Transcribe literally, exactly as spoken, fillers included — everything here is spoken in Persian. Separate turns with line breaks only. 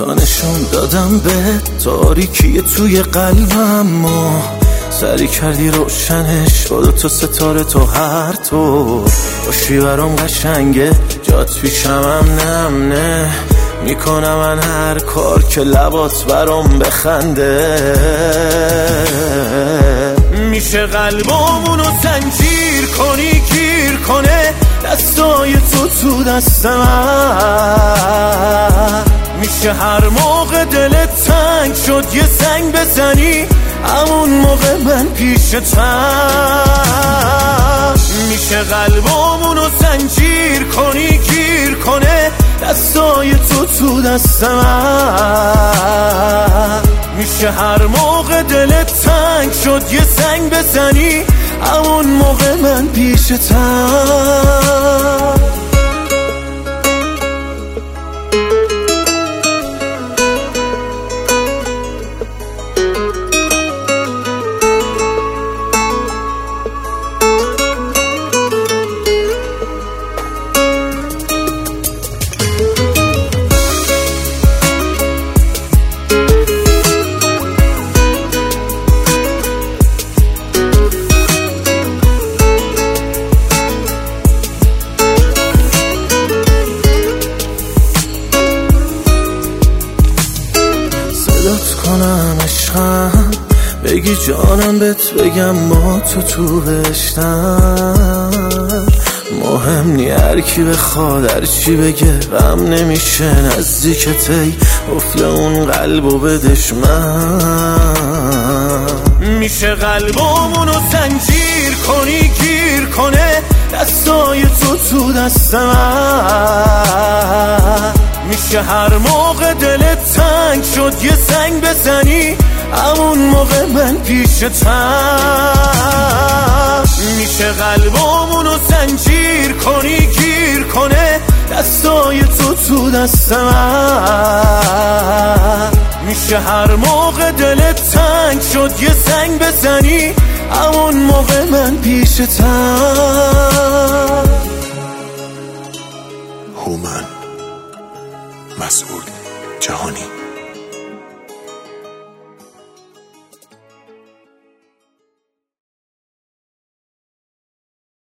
تا نشون دادم به تاریکی توی قلبم و سری کردی روشنش با دوتا ستاره تو هر طور باشی برام قشنگه جات پیشمم نمنه میکنم من هر کار که لبات برام بخنده میشه قلبامونو زنجیر کنی گیر کنه دستای تو تو دست من میشه هر موقع دلت تنگ شد یه زنگ بزنی همون موقع من پیشتم میشه قلبامونو زنجیر کنی گیر کنه دستای تو تو دست من میشه هر موقع دلت تنگ شد یه زنگ بزنی همون موقع من پیشتم صدات کنم عشقم بگی جانم بهت بگم ما تو تو بشتم مهم نی هر کی بخواد هر چی بگه غم نمیشه نزدیکتی افل اون قلبو بدش من میشه قلبامونو زنجیر کنی گیر کنه دستای تو تو دست من میشه هر موقع دلت تنگ شد یه زنگ بزنی همون موقع من پیشتم میشه قلبامونو زنجیر کنی گیر کنه دستای تو تو دست من میشه هر موقع دلت تنگ شد یه زنگ بزنی همون موقع من پیشتم